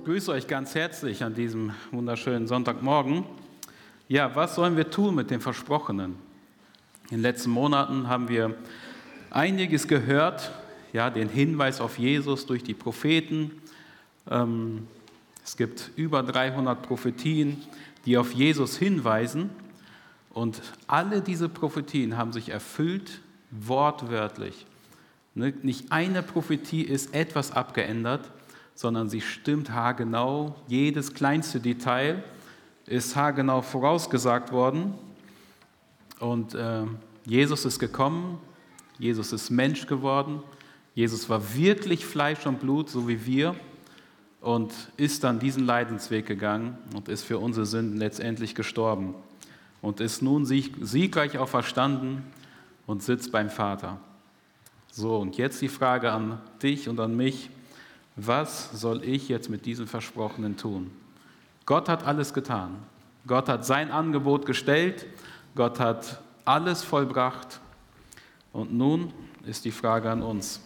grüße euch ganz herzlich an diesem wunderschönen Sonntagmorgen. Ja, was sollen wir tun mit dem Versprochenen? In den letzten Monaten haben wir einiges gehört, ja, den Hinweis auf Jesus durch die Propheten. Es gibt über 300 Prophetien, die auf Jesus hinweisen. Und alle diese Prophetien haben sich erfüllt, wortwörtlich. Nicht eine Prophetie ist etwas abgeändert, sondern sie stimmt haargenau. Jedes kleinste Detail ist haargenau vorausgesagt worden. Und Jesus ist gekommen, Jesus ist Mensch geworden, Jesus war wirklich Fleisch und Blut, so wie wir, und ist dann diesen Leidensweg gegangen und ist für unsere Sünden letztendlich gestorben und ist nun siegreich auferstanden und sitzt beim Vater. So, und jetzt die Frage an dich und an mich: Was soll ich jetzt mit diesem Versprochenen tun? Gott hat alles getan. Gott hat sein Angebot gestellt. Gott hat alles vollbracht. Und nun ist die Frage an uns: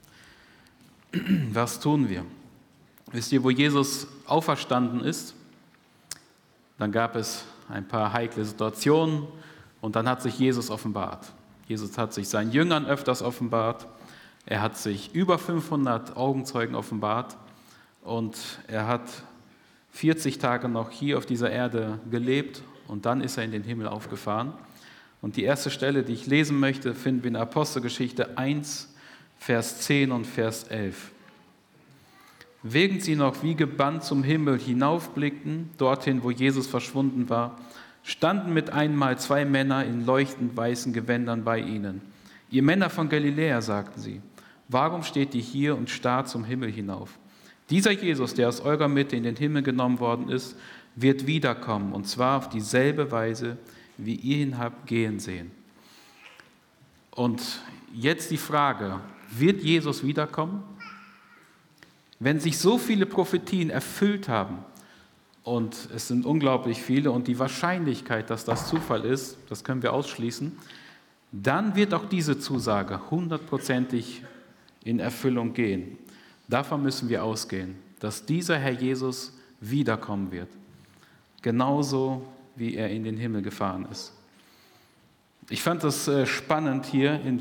Was tun wir? Wisst ihr, wo Jesus auferstanden ist? Dann gab es ein paar heikle Situationen und dann hat sich Jesus offenbart. Jesus hat sich seinen Jüngern öfters offenbart. Er hat sich über 500 Augenzeugen offenbart und er hat 40 Tage noch hier auf dieser Erde gelebt und dann ist er in den Himmel aufgefahren. Und die erste Stelle, die ich lesen möchte, finden wir in Apostelgeschichte 1, Vers 10 und Vers 11. Während sie noch wie gebannt zum Himmel hinaufblickten, dorthin, wo Jesus verschwunden war, standen mit einmal 2 Männer in leuchtend weißen Gewändern bei ihnen. Ihr Männer von Galiläa, sagten sie, warum steht ihr hier und starrt zum Himmel hinauf? Dieser Jesus, der aus eurer Mitte in den Himmel genommen worden ist, wird wiederkommen, und zwar auf dieselbe Weise, wie ihr ihn habt gehen sehen. Und jetzt die Frage: Wird Jesus wiederkommen? Wenn sich so viele Prophetien erfüllt haben, und es sind unglaublich viele, und die Wahrscheinlichkeit, dass das Zufall ist, das können wir ausschließen, dann wird auch diese Zusage 100%ig in Erfüllung gehen. Davon müssen wir ausgehen, dass dieser Herr Jesus wiederkommen wird. Genauso, wie er in den Himmel gefahren ist. Ich fand das spannend hier in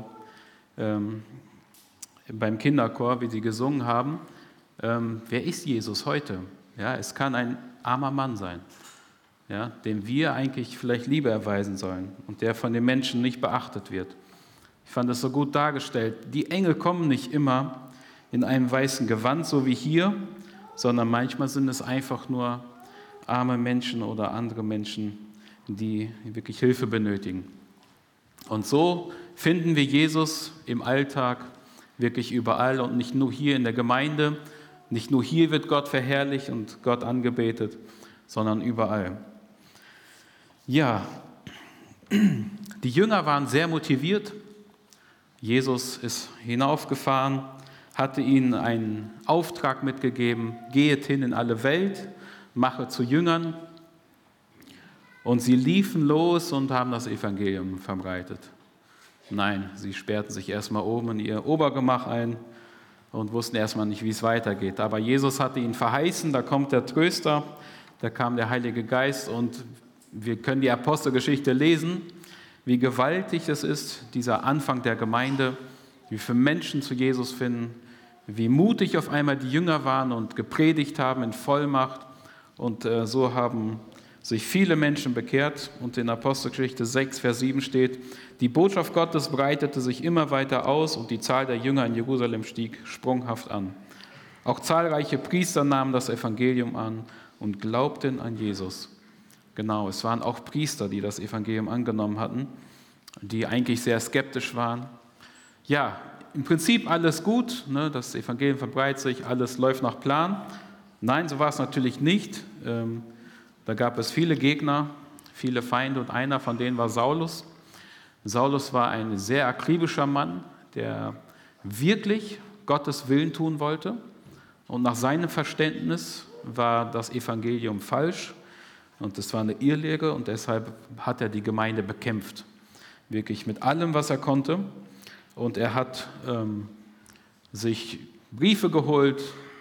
beim Kinderchor, wie sie gesungen haben. Wer ist Jesus heute? Ja, es kann ein armer Mann sein, ja, dem wir eigentlich vielleicht Liebe erweisen sollen und der von den Menschen nicht beachtet wird. Ich fand das so gut dargestellt. Die Engel kommen nicht immer in einem weißen Gewand, so wie hier, sondern manchmal sind es einfach nur arme Menschen oder andere Menschen, die wirklich Hilfe benötigen. Und so finden wir Jesus im Alltag wirklich überall und nicht nur hier in der Gemeinde. Nicht nur hier wird Gott verherrlicht und Gott angebetet, sondern überall. Ja, die Jünger waren sehr motiviert. Jesus ist hinaufgefahren, hatte ihnen einen Auftrag mitgegeben: Geht hin in alle Welt, mache zu Jüngern. Und sie liefen los und haben das Evangelium verbreitet. Nein, sie sperrten sich erstmal oben in ihr Obergemach ein und wussten erstmal nicht, wie es weitergeht. Aber Jesus hatte ihnen verheißen, da kommt der Tröster, da kam der Heilige Geist, und wir können die Apostelgeschichte lesen, wie gewaltig es ist, dieser Anfang der Gemeinde, wie viele Menschen zu Jesus finden, wie mutig auf einmal die Jünger waren und gepredigt haben in Vollmacht. Und so haben sich viele Menschen bekehrt. Und in Apostelgeschichte 6, Vers 7 steht: Die Botschaft Gottes breitete sich immer weiter aus und die Zahl der Jünger in Jerusalem stieg sprunghaft an. Auch zahlreiche Priester nahmen das Evangelium an und glaubten an Jesus. Genau, es waren auch Priester, die das Evangelium angenommen hatten, die eigentlich sehr skeptisch waren. Ja, im Prinzip alles gut, ne? Das Evangelium verbreitet sich, alles läuft nach Plan. Nein, so war es natürlich nicht. Da gab es viele Gegner, viele Feinde, und einer von denen war Saulus. Saulus war ein sehr akribischer Mann, der wirklich Gottes Willen tun wollte. Und nach seinem Verständnis war das Evangelium falsch und es war eine Irrlehre, und deshalb hat er die Gemeinde bekämpft. Wirklich mit allem, was er konnte. Und er hat sich Briefe geholt,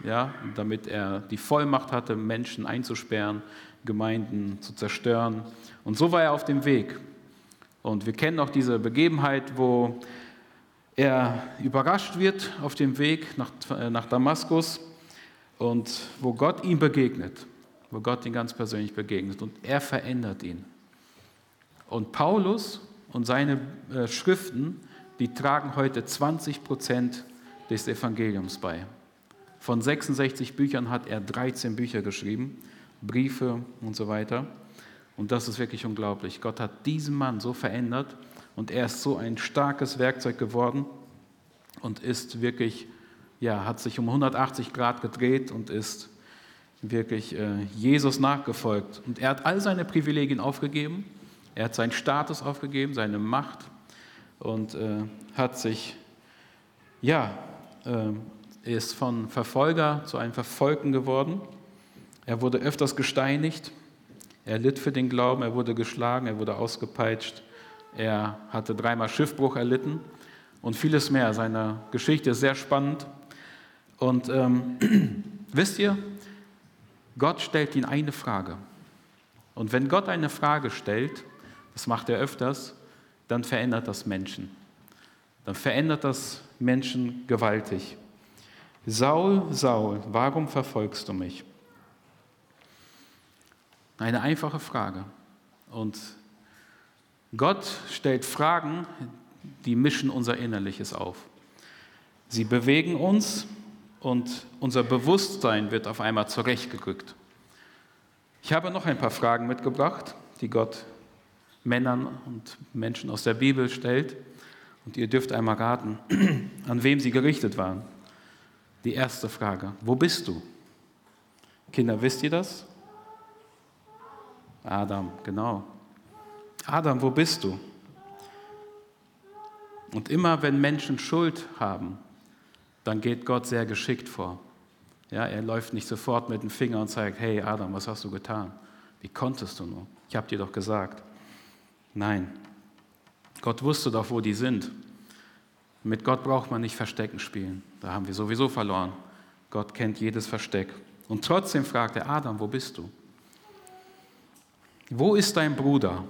ja, damit er die Vollmacht hatte, Menschen einzusperren, Gemeinden zu zerstören. Und so war er auf dem Weg. Und wir kennen auch diese Begebenheit, wo er überrascht wird auf dem Weg nach Damaskus und wo Gott ihm begegnet, wo Gott ihn ganz persönlich begegnet und er verändert ihn. Und Paulus und seine Schriften, die tragen heute 20% des Evangeliums bei. Von 66 Büchern hat er 13 Bücher geschrieben, Briefe und so weiter. Und das ist wirklich unglaublich. Gott hat diesen Mann so verändert und er ist so ein starkes Werkzeug geworden und ist wirklich, ja, hat sich um 180 Grad gedreht und ist wirklich Jesus nachgefolgt. Und er hat all seine Privilegien aufgegeben, er hat seinen Status aufgegeben, seine Macht und hat sich, ja, ist von Verfolger zu einem Verfolgten geworden. Er wurde öfters gesteinigt, er litt für den Glauben, er wurde geschlagen, er wurde ausgepeitscht, er hatte 3-mal Schiffbruch erlitten und vieles mehr. Seine Geschichte ist sehr spannend. Und wisst ihr, Gott stellt ihn eine Frage. Und wenn Gott eine Frage stellt, das macht er öfters, dann verändert das Menschen. Dann verändert das Menschen gewaltig. Saul, Saul, warum verfolgst du mich? Eine einfache Frage. Und Gott stellt Fragen, die mischen unser Innerliches auf. Sie bewegen uns und unser Bewusstsein wird auf einmal zurechtgerückt. Ich habe noch ein paar Fragen mitgebracht, die Gott Männern und Menschen aus der Bibel stellt. Und ihr dürft einmal raten, an wem sie gerichtet waren. Die erste Frage, wo bist du? Kinder, wisst ihr das? Adam, genau. Adam, wo bist du? Und immer wenn Menschen Schuld haben, dann geht Gott sehr geschickt vor. Ja, er läuft nicht sofort mit dem Finger und sagt, hey Adam, was hast du getan? Wie konntest du nur? Ich habe dir doch gesagt. Nein, Gott wusste doch, wo die sind. Mit Gott braucht man nicht Verstecken spielen. Da haben wir sowieso verloren. Gott kennt jedes Versteck. Und trotzdem fragt er, Adam, wo bist du? Wo ist dein Bruder?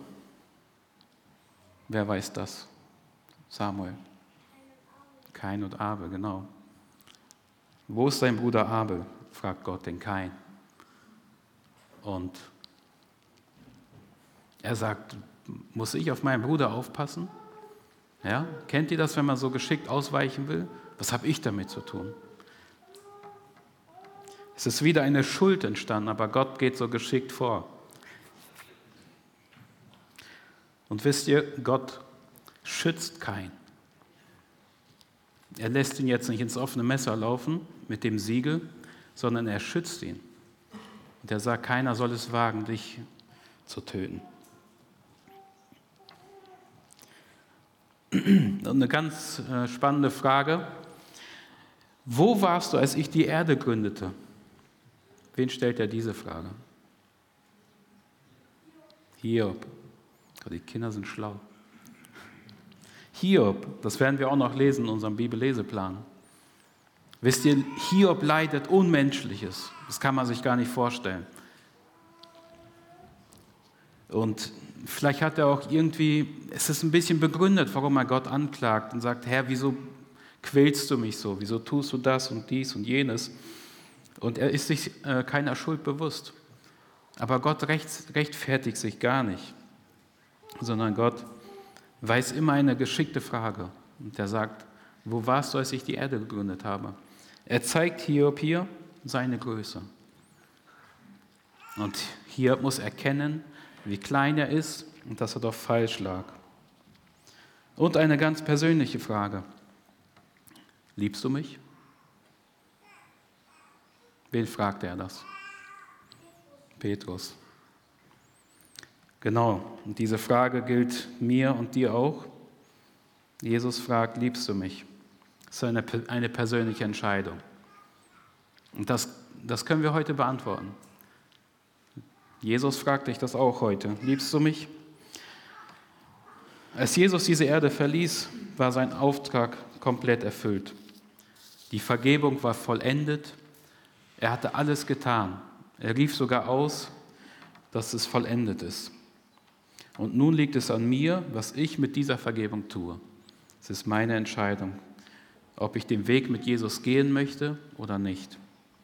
Wer weiß das? Samuel. Kain und Abel, genau. Wo ist dein Bruder Abel? Fragt Gott den Kain. Und er sagt, muss ich auf meinen Bruder aufpassen? Ja? Kennt ihr das, wenn man so geschickt ausweichen will? Was habe ich damit zu tun? Es ist wieder eine Schuld entstanden, aber Gott geht so geschickt vor. Und wisst ihr, Gott schützt Kain. Er lässt ihn jetzt nicht ins offene Messer laufen mit dem Siegel, sondern er schützt ihn. Und er sagt, keiner soll es wagen, dich zu töten. Und eine ganz spannende Frage. Wo warst du, als ich die Erde gründete? Wen stellt er diese Frage? Hiob. Die Kinder sind schlau. Hiob, das werden wir auch noch lesen in unserem Bibelleseplan. Wisst ihr, Hiob leidet Unmenschliches. Das kann man sich gar nicht vorstellen. Und vielleicht hat er auch irgendwie, es ist ein bisschen begründet, warum er Gott anklagt und sagt, Herr, wieso quälst du mich so? Wieso tust du das und dies und jenes? Und er ist sich keiner Schuld bewusst. Aber Gott rechtfertigt sich gar nicht, sondern Gott weiß immer eine geschickte Frage. Und er sagt, wo warst du, als ich die Erde gegründet habe? Er zeigt Hiob hier seine Größe. Und Hiob muss erkennen, wie klein er ist und dass er doch falsch lag. Und eine ganz persönliche Frage. Liebst du mich? Wen fragt er das? Petrus. Genau, und diese Frage gilt mir und dir auch. Jesus fragt, liebst du mich? Das ist eine persönliche Entscheidung. Und das können wir heute beantworten. Jesus fragt dich das auch heute. Liebst du mich? Als Jesus diese Erde verließ, war sein Auftrag komplett erfüllt. Die Vergebung war vollendet. Er hatte alles getan. Er rief sogar aus, dass es vollendet ist. Und nun liegt es an mir, was ich mit dieser Vergebung tue. Es ist meine Entscheidung, ob ich den Weg mit Jesus gehen möchte oder nicht.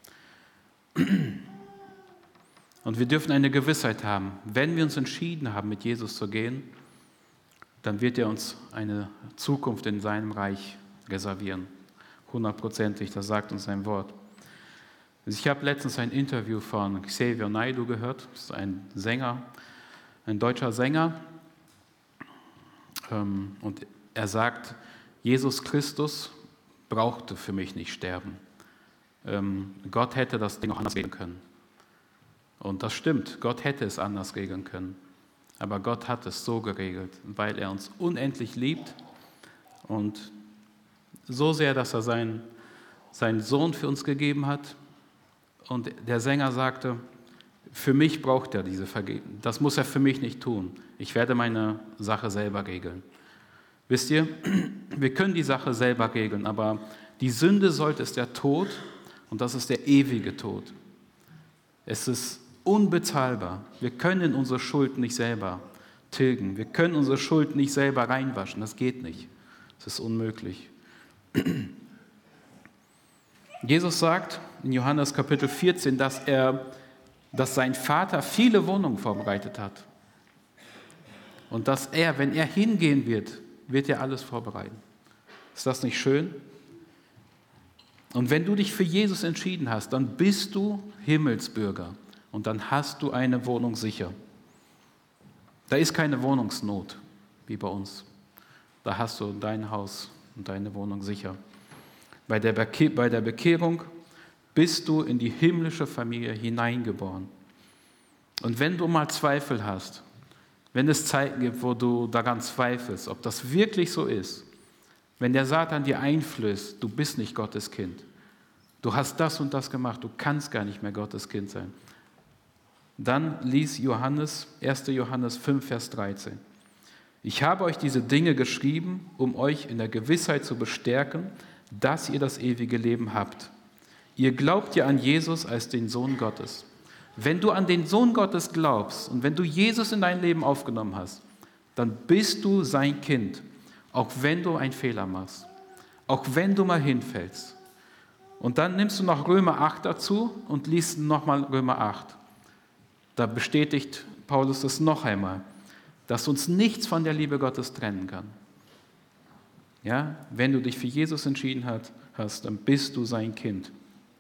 Und wir dürfen eine Gewissheit haben, wenn wir uns entschieden haben, mit Jesus zu gehen, dann wird er uns eine Zukunft in seinem Reich reservieren. 100%, das sagt uns sein Wort. Ich habe letztens ein Interview von Xavier Naidoo gehört, das ist ein Sänger, ein deutscher Sänger. Und er sagt, Jesus Christus brauchte für mich nicht sterben. Gott hätte das Ding auch anders regeln können. Und das stimmt, Gott hätte es anders regeln können. Aber Gott hat es so geregelt, weil er uns unendlich liebt und so sehr, dass er seinen Sohn für uns gegeben hat. Und der Sänger sagte, für mich braucht er diese Vergebung. Das muss er für mich nicht tun. Ich werde meine Sache selber regeln. Wisst ihr, wir können die Sache selber regeln, aber die Sünde sollte ist der Tod und das ist der ewige Tod. Es ist unbezahlbar. Wir können unsere Schuld nicht selber tilgen. Wir können unsere Schuld nicht selber reinwaschen. Das geht nicht. Das ist unmöglich. Jesus sagt in Johannes Kapitel 14, dass sein Vater viele Wohnungen vorbereitet hat. Und dass er, wenn er hingehen wird er alles vorbereiten. Ist das nicht schön? Und wenn du dich für Jesus entschieden hast, dann bist du Himmelsbürger und dann hast du eine Wohnung sicher. Da ist keine Wohnungsnot wie bei uns. Da hast du dein Haus und deine Wohnung sicher. Bei der Bekehrung bist du in die himmlische Familie hineingeboren. Und wenn du mal Zweifel hast, wenn es Zeiten gibt, wo du daran zweifelst, ob das wirklich so ist, wenn der Satan dir einflößt, du bist nicht Gottes Kind, du hast das und das gemacht, du kannst gar nicht mehr Gottes Kind sein, dann lies 1. Johannes 5, Vers 13. Ich habe euch diese Dinge geschrieben, um euch in der Gewissheit zu bestärken, dass ihr das ewige Leben habt. Ihr glaubt ja an Jesus als den Sohn Gottes. Wenn du an den Sohn Gottes glaubst und wenn du Jesus in dein Leben aufgenommen hast, dann bist du sein Kind, auch wenn du einen Fehler machst, auch wenn du mal hinfällst. Und dann nimmst du noch Römer 8 dazu und liest nochmal Römer 8. Da bestätigt Paulus das noch einmal, dass uns nichts von der Liebe Gottes trennen kann. Ja, wenn du dich für Jesus entschieden hast, dann bist du sein Kind.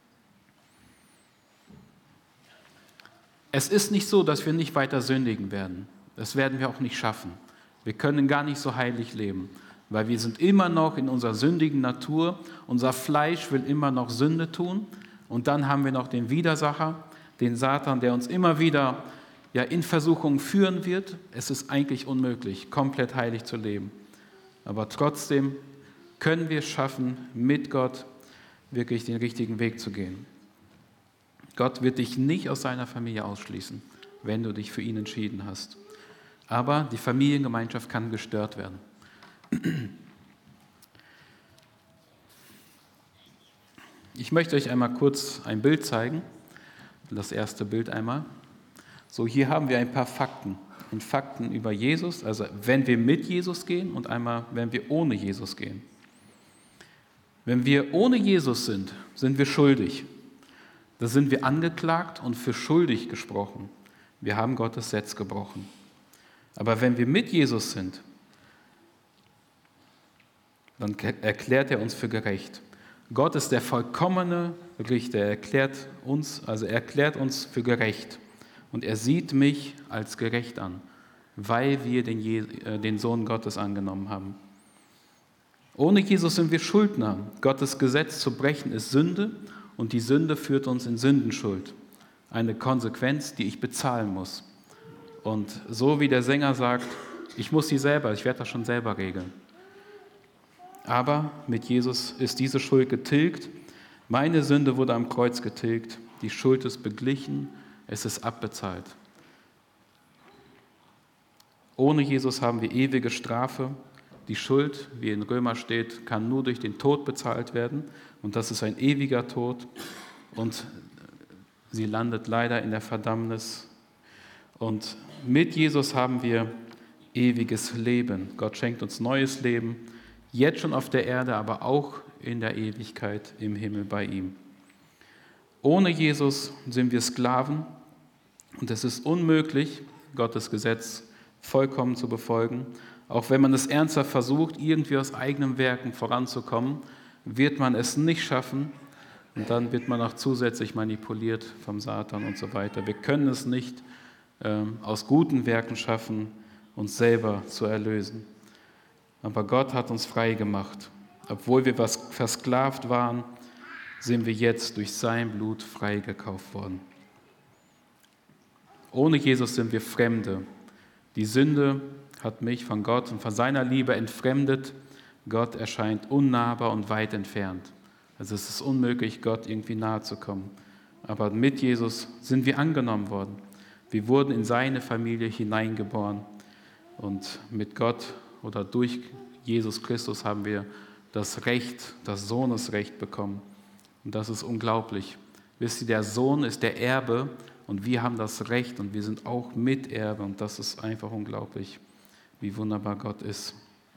Es ist nicht so, dass wir nicht weiter sündigen werden. Das werden wir auch nicht schaffen. Wir können gar nicht so heilig leben, weil wir sind immer noch in unserer sündigen Natur. Unser Fleisch will immer noch Sünde tun. Und dann haben wir noch den Widersacher, den Satan, der uns immer wieder in Versuchungen führen wird. Es ist eigentlich unmöglich, komplett heilig zu leben. Aber trotzdem können wir es schaffen, mit Gott wirklich den richtigen Weg zu gehen. Gott wird dich nicht aus seiner Familie ausschließen, wenn du dich für ihn entschieden hast. Aber die Familiengemeinschaft kann gestört werden. Ich möchte euch einmal kurz ein Bild zeigen. Das erste Bild einmal. So, hier haben wir ein paar Fakten. Fakten über Jesus, also wenn wir mit Jesus gehen und einmal, wenn wir ohne Jesus gehen. Wenn wir ohne Jesus sind, sind wir schuldig. Da sind wir angeklagt und für schuldig gesprochen. Wir haben Gottes Gesetz gebrochen. Aber wenn wir mit Jesus sind, dann erklärt er uns für gerecht. Gott ist der vollkommene Richter. Er erklärt uns für gerecht. Und er sieht mich als gerecht an, weil wir den Sohn Gottes angenommen haben. Ohne Jesus sind wir Schuldner. Gottes Gesetz zu brechen ist Sünde und die Sünde führt uns in Sündenschuld. Eine Konsequenz, die ich bezahlen muss. Und so wie der Sänger sagt, ich werde das schon selber regeln. Aber mit Jesus ist diese Schuld getilgt. Meine Sünde wurde am Kreuz getilgt. Die Schuld ist beglichen. Es ist abbezahlt. Ohne Jesus haben wir ewige Strafe. Die Schuld, wie in Römer steht, kann nur durch den Tod bezahlt werden. Und das ist ein ewiger Tod. Und sie landet leider in der Verdammnis. Und mit Jesus haben wir ewiges Leben. Gott schenkt uns neues Leben, jetzt schon auf der Erde, aber auch in der Ewigkeit im Himmel bei ihm. Ohne Jesus sind wir Sklaven und es ist unmöglich, Gottes Gesetz vollkommen zu befolgen. Auch wenn man es ernsthaft versucht, irgendwie aus eigenen Werken voranzukommen, wird man es nicht schaffen und dann wird man auch zusätzlich manipuliert vom Satan und so weiter. Wir können es nicht aus guten Werken schaffen, uns selber zu erlösen. Aber Gott hat uns frei gemacht. Obwohl wir versklavt waren, sind wir jetzt durch sein Blut freigekauft worden. Ohne Jesus sind wir Fremde. Die Sünde hat mich von Gott und von seiner Liebe entfremdet. Gott erscheint unnahbar und weit entfernt. Also es ist unmöglich, Gott irgendwie nahe zu kommen. Aber mit Jesus sind wir angenommen worden. Wir wurden in seine Familie hineingeboren. Und mit Gott oder durch Jesus Christus haben wir das Recht, das Sohnesrecht bekommen. Und das ist unglaublich. Wisst ihr, der Sohn ist der Erbe und wir haben das Recht und wir sind auch Miterbe. Und das ist einfach unglaublich, wie wunderbar Gott ist.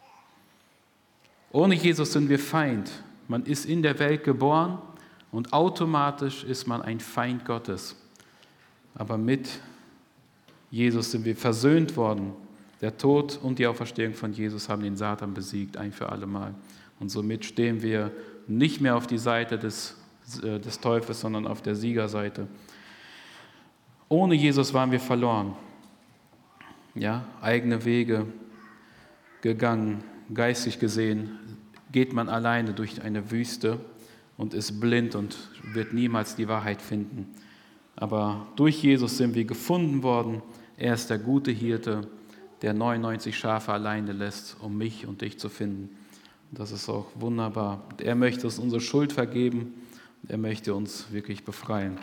Ohne Jesus sind wir Feind. Man ist in der Welt geboren und automatisch ist man ein Feind Gottes. Aber mit Jesus sind wir versöhnt worden. Der Tod und die Auferstehung von Jesus haben den Satan besiegt, ein für alle Mal. Und somit stehen wir nicht mehr auf die Seite des Teufels, sondern auf der Siegerseite. Ohne Jesus waren wir verloren. Ja, eigene Wege gegangen, geistig gesehen, geht man alleine durch eine Wüste und ist blind und wird niemals die Wahrheit finden. Aber durch Jesus sind wir gefunden worden. Er ist der gute Hirte, der 99 Schafe alleine lässt, um mich und dich zu finden. Das ist auch wunderbar. Er möchte uns unsere Schuld vergeben. Er möchte uns wirklich befreien.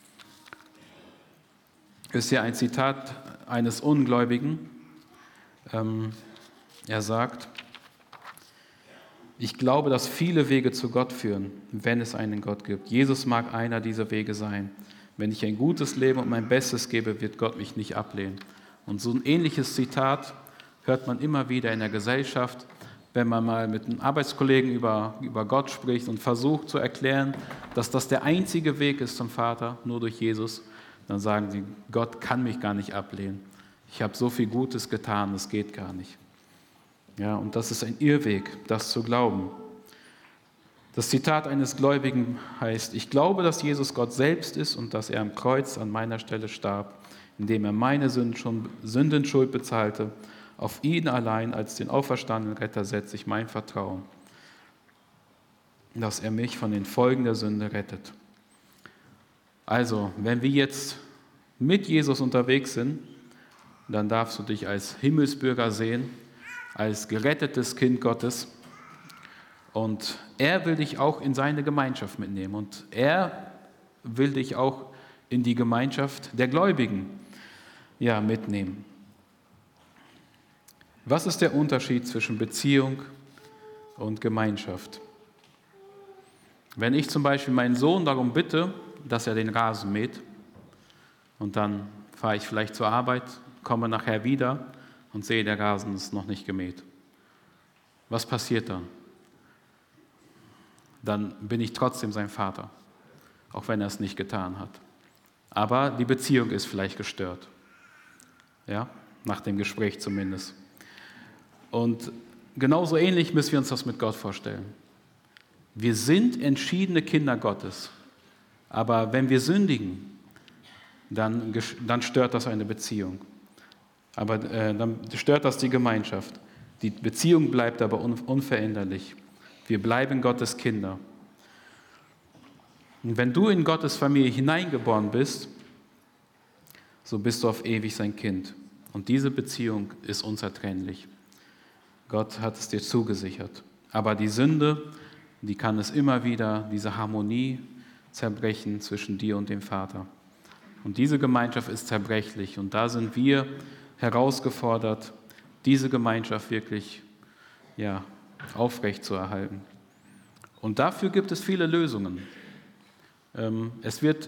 Das ist ja ein Zitat eines Ungläubigen. Er sagt, ich glaube, dass viele Wege zu Gott führen, wenn es einen Gott gibt. Jesus mag einer dieser Wege sein. Wenn ich ein gutes Leben und mein Bestes gebe, wird Gott mich nicht ablehnen. Und so ein ähnliches Zitat hört man immer wieder in der Gesellschaft, wenn man mal mit einem Arbeitskollegen über Gott spricht und versucht zu erklären, dass das der einzige Weg ist zum Vater, nur durch Jesus, dann sagen sie, Gott kann mich gar nicht ablehnen. Ich habe so viel Gutes getan, das geht gar nicht. Ja, und das ist ein Irrweg, das zu glauben. Das Zitat eines Gläubigen heißt, ich glaube, dass Jesus Gott selbst ist und dass er am Kreuz an meiner Stelle starb, indem er meine Sündenschuld bezahlte. Auf ihn allein als den auferstandenen Retter setze ich mein Vertrauen, dass er mich von den Folgen der Sünde rettet. Also, wenn wir jetzt mit Jesus unterwegs sind, dann darfst du dich als Himmelsbürger sehen, als gerettetes Kind Gottes. Und er will dich auch in seine Gemeinschaft mitnehmen. Und er will dich auch in die Gemeinschaft der Gläubigen mitnehmen. Was ist der Unterschied zwischen Beziehung und Gemeinschaft? Wenn ich zum Beispiel meinen Sohn darum bitte, dass er den Rasen mäht, und dann fahre ich vielleicht zur Arbeit, komme nachher wieder und sehe, der Rasen ist noch nicht gemäht. Was passiert dann? Dann bin ich trotzdem sein Vater, auch wenn er es nicht getan hat. Aber die Beziehung ist vielleicht gestört. Ja, nach dem Gespräch zumindest. Und genauso ähnlich müssen wir uns das mit Gott vorstellen. Wir sind entschiedene Kinder Gottes. Aber wenn wir sündigen, dann stört das eine Beziehung. Aber dann stört das die Gemeinschaft. Die Beziehung bleibt aber unveränderlich. Wir bleiben Gottes Kinder. Und wenn du in Gottes Familie hineingeboren bist, so bist du auf ewig sein Kind. Und diese Beziehung ist unzertrennlich. Gott hat es dir zugesichert. Aber die Sünde, die kann es immer wieder, diese Harmonie zerbrechen zwischen dir und dem Vater. Und diese Gemeinschaft ist zerbrechlich. Und da sind wir herausgefordert, diese Gemeinschaft wirklich aufrecht zu erhalten. Und dafür gibt es viele Lösungen. Es wird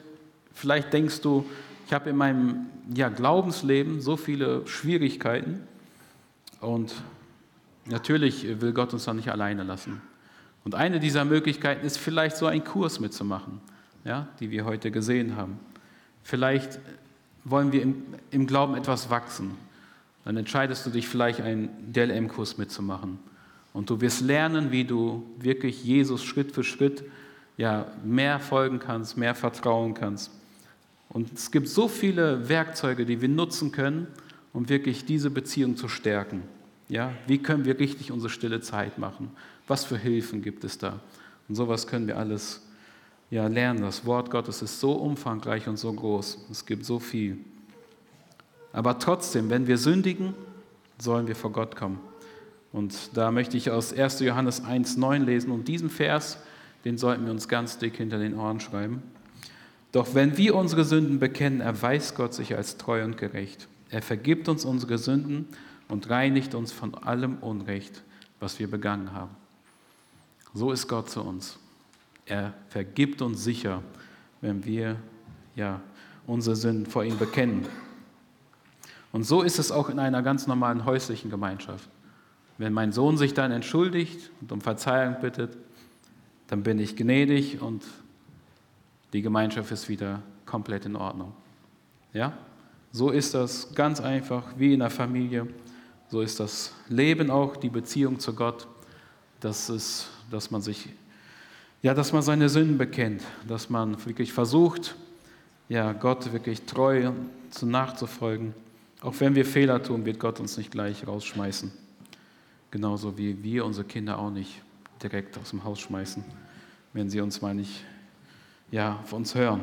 vielleicht denkst du, ich habe in meinem Glaubensleben so viele Schwierigkeiten und natürlich will Gott uns da nicht alleine lassen. Und eine dieser Möglichkeiten ist vielleicht so einen Kurs mitzumachen, ja, die wir heute gesehen haben. Vielleicht wollen wir im Glauben etwas wachsen. Dann entscheidest du dich vielleicht, einen DLM-Kurs mitzumachen. Und du wirst lernen, wie du wirklich Jesus Schritt für Schritt mehr folgen kannst, mehr vertrauen kannst. Und es gibt so viele Werkzeuge, die wir nutzen können, um wirklich diese Beziehung zu stärken. Ja, wie können wir richtig unsere stille Zeit machen? Was für Hilfen gibt es da? Und sowas können wir alles lernen. Das Wort Gottes ist so umfangreich und so groß. Es gibt so viel. Aber trotzdem, wenn wir sündigen, sollen wir vor Gott kommen. Und da möchte ich aus 1. Johannes 1,9 lesen. Und diesen Vers, den sollten wir uns ganz dick hinter den Ohren schreiben. Doch wenn wir unsere Sünden bekennen, erweist Gott sich als treu und gerecht. Er vergibt uns unsere Sünden und reinigt uns von allem Unrecht, was wir begangen haben. So ist Gott zu uns. Er vergibt uns sicher, wenn wir unsere Sünden vor ihm bekennen. Und so ist es auch in einer ganz normalen häuslichen Gemeinschaft. Wenn mein Sohn sich dann entschuldigt und um Verzeihung bittet, dann bin ich gnädig und die Gemeinschaft ist wieder komplett in Ordnung. Ja? So ist das ganz einfach, wie in der Familie. So ist das Leben auch, die Beziehung zu Gott. Dass man seine Sünden bekennt, dass man wirklich versucht, Gott wirklich treu nachzufolgen. Auch wenn wir Fehler tun, wird Gott uns nicht gleich rausschmeißen. Genauso wie wir unsere Kinder auch nicht direkt aus dem Haus schmeißen, wenn sie uns mal nicht auf uns hören.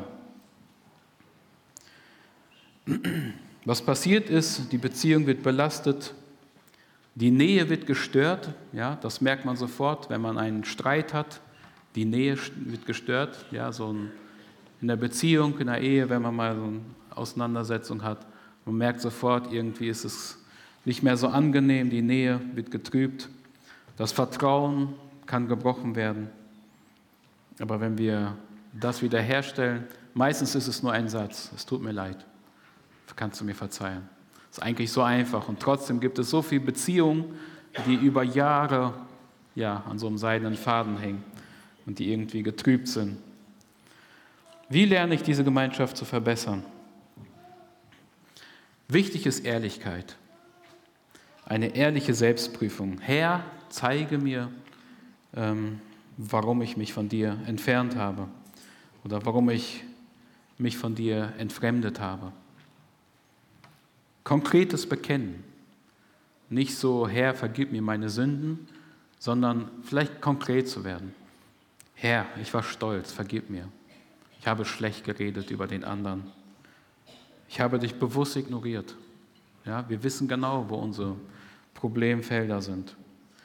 Was passiert ist, die Beziehung wird belastet, die Nähe wird gestört, das merkt man sofort, wenn man einen Streit hat, die Nähe wird gestört, in der Beziehung, in der Ehe, wenn man mal so eine Auseinandersetzung hat, man merkt sofort, irgendwie ist es nicht mehr so angenehm, die Nähe wird getrübt, das Vertrauen kann gebrochen werden. Aber wenn wir das wiederherstellen, meistens ist es nur ein Satz, es tut mir leid, kannst du mir verzeihen. Das ist eigentlich so einfach und trotzdem gibt es so viele Beziehungen, die über Jahre an so einem seidenen Faden hängen und die irgendwie getrübt sind. Wie lerne ich diese Gemeinschaft zu verbessern? Wichtig ist Ehrlichkeit, eine ehrliche Selbstprüfung. Herr, zeige mir, warum ich mich von dir entfernt habe oder warum ich mich von dir entfremdet habe. Konkretes Bekennen. Nicht so, Herr, vergib mir meine Sünden, sondern vielleicht konkret zu werden. Herr, ich war stolz, vergib mir. Ich habe schlecht geredet über den anderen. Ich habe dich bewusst ignoriert. Wir wissen genau, wo unsere Problemfelder sind.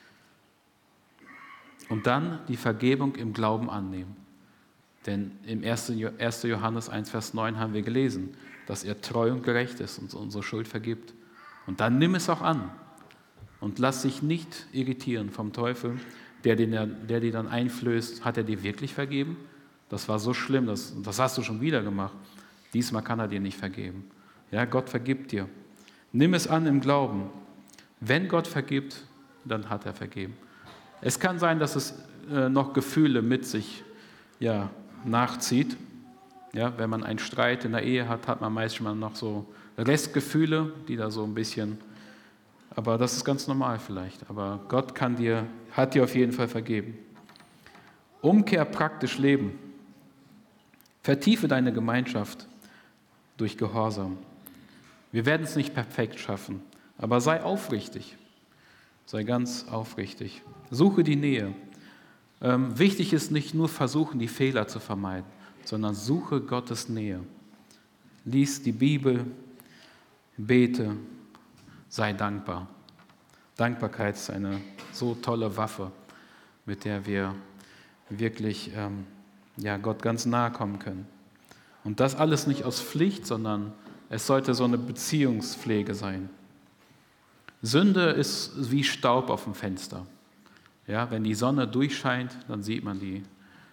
Und dann die Vergebung im Glauben annehmen. Denn im 1. Johannes 1, Vers 9 haben wir gelesen, dass er treu und gerecht ist und unsere Schuld vergibt. Und dann nimm es auch an und lass dich nicht irritieren vom Teufel, der dir dann einflößt, hat er dir wirklich vergeben? Das war so schlimm, das hast du schon wieder gemacht. Diesmal kann er dir nicht vergeben. Gott vergibt dir. Nimm es an im Glauben. Wenn Gott vergibt, dann hat er vergeben. Es kann sein, dass es noch Gefühle mit sich nachzieht. Wenn man einen Streit in der Ehe hat, hat man manchmal noch so Restgefühle, die da so ein bisschen, aber das ist ganz normal vielleicht. Aber Gott hat dir auf jeden Fall vergeben. Umkehr praktisch leben. Vertiefe deine Gemeinschaft durch Gehorsam. Wir werden es nicht perfekt schaffen, aber sei aufrichtig. Sei ganz aufrichtig. Suche die Nähe. Wichtig ist nicht nur versuchen, die Fehler zu vermeiden, sondern suche Gottes Nähe. Lies die Bibel, bete, sei dankbar. Dankbarkeit ist eine so tolle Waffe, mit der wir wirklich Gott ganz nahe kommen können. Und das alles nicht aus Pflicht, sondern es sollte so eine Beziehungspflege sein. Sünde ist wie Staub auf dem Fenster. Wenn die Sonne durchscheint, dann sieht man die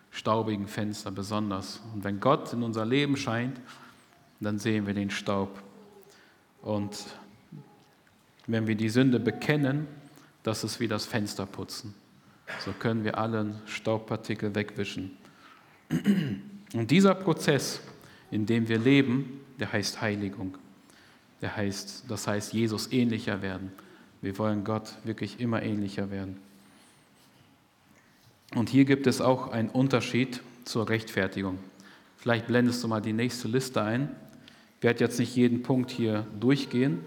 staubigen Fenster besonders. Und wenn Gott in unser Leben scheint, dann sehen wir den Staub. Und wenn wir die Sünde bekennen, das ist wie das Fensterputzen. So können wir alle Staubpartikel wegwischen. Und dieser Prozess, in dem wir leben, der heißt Heiligung. Das heißt Jesus ähnlicher werden. Wir wollen Gott wirklich immer ähnlicher werden. Und hier gibt es auch einen Unterschied zur Rechtfertigung. Vielleicht blendest du mal die nächste Liste ein. Ich werde jetzt nicht jeden Punkt hier durchgehen,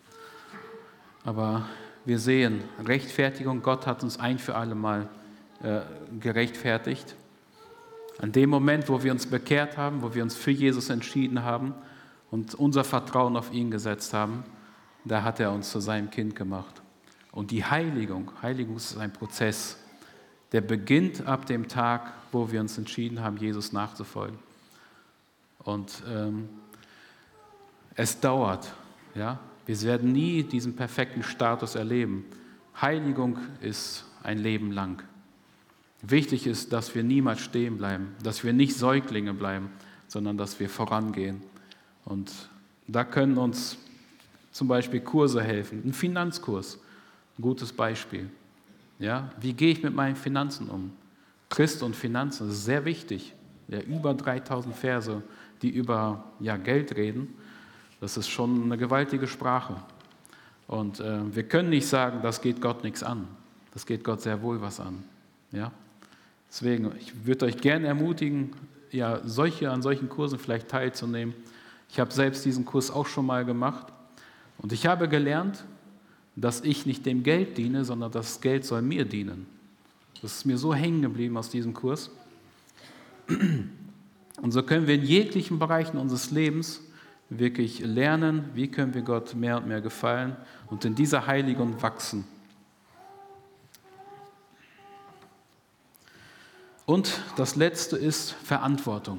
aber wir sehen Rechtfertigung. Gott hat uns ein für alle Mal gerechtfertigt. An dem Moment, wo wir uns bekehrt haben, wo wir uns für Jesus entschieden haben und unser Vertrauen auf ihn gesetzt haben, da hat er uns zu seinem Kind gemacht. Und die Heiligung ist ein Prozess, der beginnt ab dem Tag, wo wir uns entschieden haben, Jesus nachzufolgen. Und es dauert. Ja? Wir werden nie diesen perfekten Status erleben. Heiligung ist ein Leben lang. Wichtig ist, dass wir niemals stehen bleiben, dass wir nicht Säuglinge bleiben, sondern dass wir vorangehen. Und da können uns zum Beispiel Kurse helfen. Ein Finanzkurs, ein gutes Beispiel. Ja, wie gehe ich mit meinen Finanzen um? Christ und Finanzen, das ist sehr wichtig. Ja, über 3000 Verse, die über Geld reden, das ist schon eine gewaltige Sprache. Und wir können nicht sagen, das geht Gott nichts an. Das geht Gott sehr wohl was an. Ja? Deswegen, ich würde euch gerne ermutigen, an solchen Kursen vielleicht teilzunehmen. Ich habe selbst diesen Kurs auch schon mal gemacht. Und ich habe gelernt, dass ich nicht dem Geld diene, sondern das Geld soll mir dienen. Das ist mir so hängen geblieben aus diesem Kurs. Und so können wir in jeglichen Bereichen unseres Lebens wirklich lernen, wie können wir Gott mehr und mehr gefallen und in dieser Heiligung wachsen. Und das Letzte ist Verantwortung.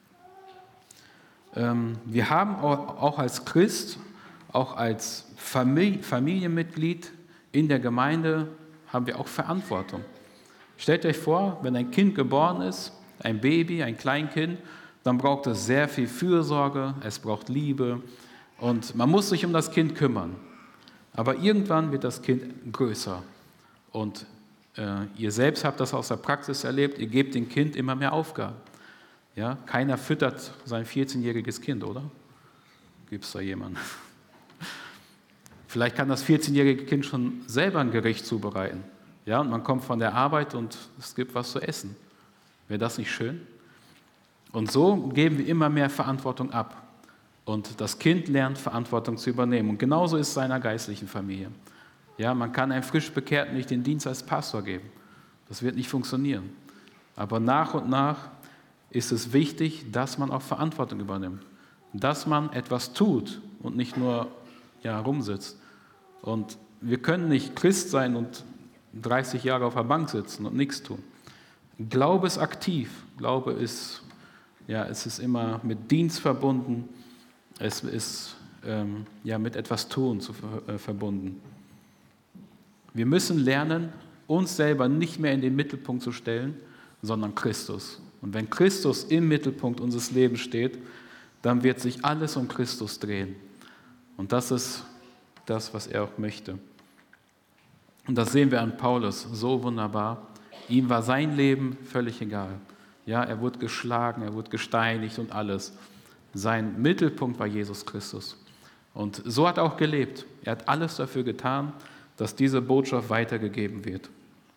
Wir haben auch als Christ, auch als Familienmitglied in der Gemeinde, haben wir auch Verantwortung. Stellt euch vor, wenn ein Kind geboren ist, ein Baby, ein Kleinkind, dann braucht es sehr viel Fürsorge, es braucht Liebe und man muss sich um das Kind kümmern. Aber irgendwann wird das Kind größer und ihr selbst habt das aus der Praxis erlebt, ihr gebt dem Kind immer mehr Aufgaben. Ja, keiner füttert sein 14-jähriges Kind, oder? Gibt es da jemanden? Vielleicht kann das 14-jährige Kind schon selber ein Gericht zubereiten. Ja, und man kommt von der Arbeit und es gibt was zu essen. Wäre das nicht schön? Und so geben wir immer mehr Verantwortung ab. Und das Kind lernt, Verantwortung zu übernehmen. Und genauso ist es seiner geistlichen Familie. Ja, man kann einem frisch Bekehrten nicht den Dienst als Pastor geben. Das wird nicht funktionieren. Aber nach und nach ist es wichtig, dass man auch Verantwortung übernimmt. Dass man etwas tut und nicht nur rumsitzt. Und wir können nicht Christ sein und 30 Jahre auf der Bank sitzen und nichts tun. Glaube ist aktiv. Glaube ist, es ist immer mit Dienst verbunden. Es ist mit etwas tun verbunden. Wir müssen lernen, uns selber nicht mehr in den Mittelpunkt zu stellen, sondern Christus. Und wenn Christus im Mittelpunkt unseres Lebens steht, dann wird sich alles um Christus drehen. Und das ist das, was er auch möchte. Und das sehen wir an Paulus so wunderbar. Ihm war sein Leben völlig egal. Ja, er wurde geschlagen, er wurde gesteinigt und alles. Sein Mittelpunkt war Jesus Christus. Und so hat er auch gelebt. Er hat alles dafür getan, dass diese Botschaft weitergegeben wird.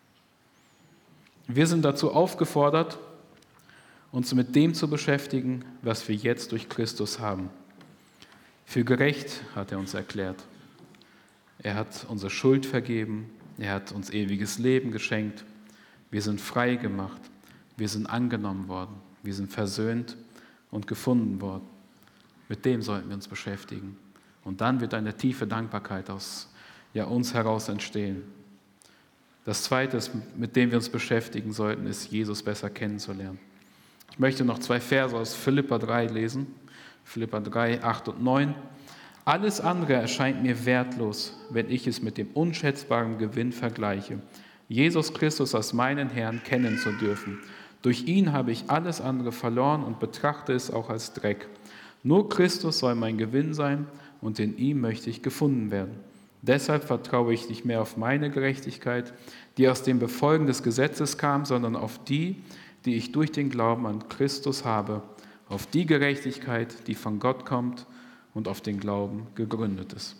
Wir sind dazu aufgefordert, uns mit dem zu beschäftigen, was wir jetzt durch Christus haben. Für gerecht hat er uns erklärt. Er hat unsere Schuld vergeben. Er hat uns ewiges Leben geschenkt. Wir sind frei gemacht. Wir sind angenommen worden. Wir sind versöhnt und gefunden worden. Mit dem sollten wir uns beschäftigen. Und dann wird eine tiefe Dankbarkeit aus uns heraus entstehen. Das Zweite, mit dem wir uns beschäftigen sollten, ist, Jesus besser kennenzulernen. Ich möchte noch 2 Verse aus Philipper 3 lesen. Philipper 3, 8 und 9. Alles andere erscheint mir wertlos, wenn ich es mit dem unschätzbaren Gewinn vergleiche, Jesus Christus als meinen Herrn kennen zu dürfen, Durch ihn habe ich alles andere verloren und betrachte es auch als Dreck. Nur Christus soll mein Gewinn sein und in ihm möchte ich gefunden werden. Deshalb vertraue ich nicht mehr auf meine Gerechtigkeit, die aus dem Befolgen des Gesetzes kam, sondern auf die ich durch den Glauben an Christus habe, auf die Gerechtigkeit, die von Gott kommt und auf den Glauben gegründet ist.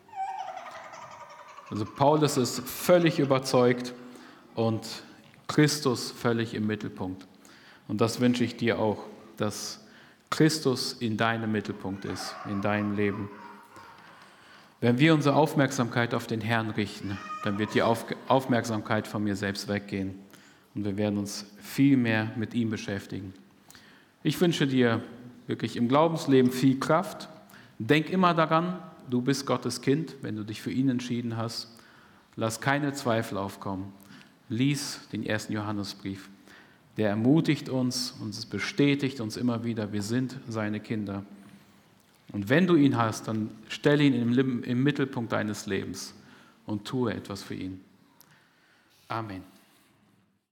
Also Paulus ist völlig überzeugt und Christus völlig im Mittelpunkt. Und das wünsche ich dir auch, dass Christus in deinem Mittelpunkt ist, in deinem Leben. Wenn wir unsere Aufmerksamkeit auf den Herrn richten, dann wird die Aufmerksamkeit von mir selbst weggehen und wir werden uns viel mehr mit ihm beschäftigen. Ich wünsche dir wirklich im Glaubensleben viel Kraft. Denk immer daran, du bist Gottes Kind, wenn du dich für ihn entschieden hast. Lass keine Zweifel aufkommen. Lies den 1. Johannesbrief. Der ermutigt uns und es bestätigt uns immer wieder, wir sind seine Kinder. Und wenn du ihn hast, dann stelle ihn im Mittelpunkt deines Lebens und tue etwas für ihn. Amen.